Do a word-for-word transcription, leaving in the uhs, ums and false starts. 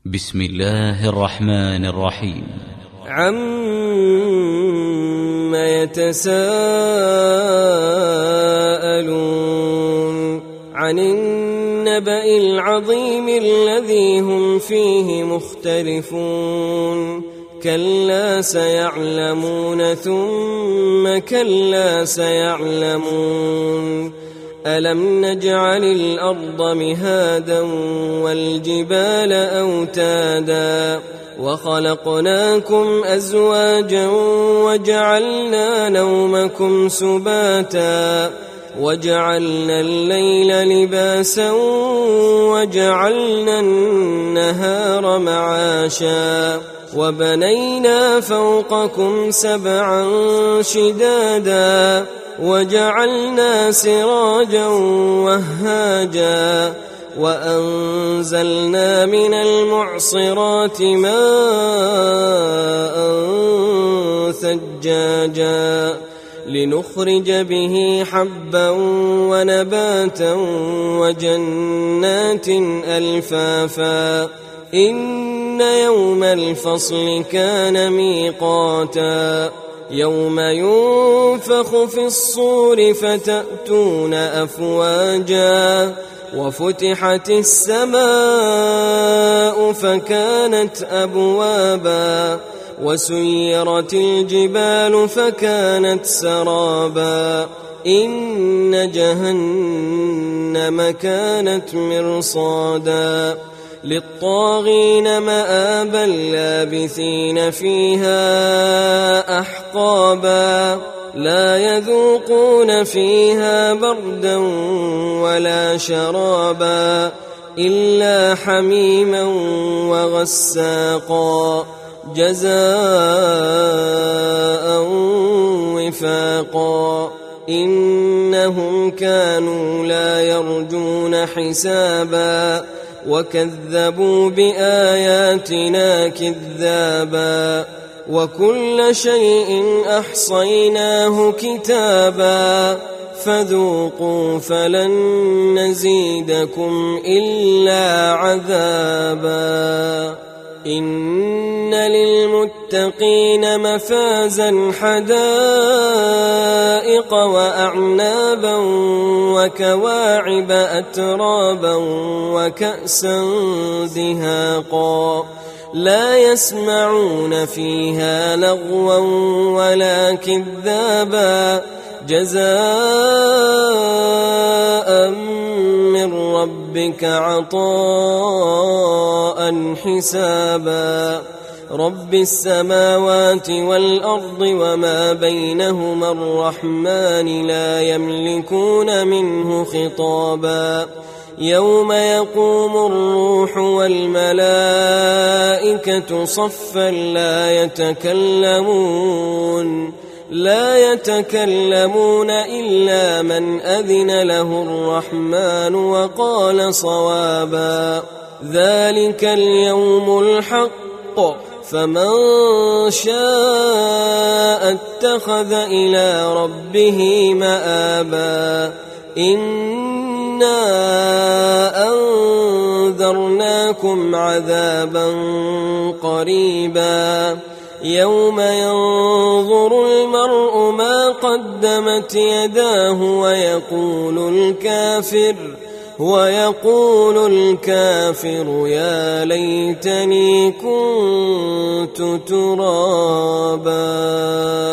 بسم الله الرحمن الرحيم. عَمَّ يتساءلون عن النبأ العظيم الذي هم فيه مختلفون كلا سيعلمون ثم كلا سيعلمون ألم نجعل الأرض مهادا والجبال أوتادا وخلقناكم أزواجا وجعلنا نومكم سباتا وجعلنا الليل لباسا وجعلنا النهار معاشا وبنينا فوقكم سبعا شدادا وجعلنا سراجا وهاجا وأنزلنا من المعصرات ماء ثجاجا لنخرج به حبا ونباتا وجنات ألفافا إن يوم الفصل كان ميقاتا يوم ينفخ في الصور فتأتون أفواجا وفتحت السماء فكانت أبوابا وسيرت الجبال فكانت سرابا إن جهنم كانت مرصادا للطاغين مآبا لابثين فيها أحقابا لا يذوقون فيها بردا ولا شرابا إلا حميما وغساقا جزاء وفاقا إنهم كانوا لا يرجون حسابا وكذبوا بآياتنا كذابا وكل شيء أحصيناه كتابا فذوقوا فلن نزيدكم إلا عذابا إن للمتقين مفازا حدائق وأعنابا وكواعب أترابا وكأسا دهاقا لا يسمعون فيها لغوا ولا كذابا جزاء من ربك عطاء حسابا رب السماوات والأرض وما بينهما الرحمن لا يملكون منه خطابا يوم يقوم الروح والملائكة صفا لا يتكلمون لا يتكلمون إلا من أذن له الرحمن وقال صوابا ذلك اليوم الحق فمن شاء اتخذ إلى ربه مآبا إنا أنذرناكم عذابا قريبا يوم ينظر المرء ما قدمت يداه ويقول الكافر ويقول الكافر يا ليتني كنت ترابا.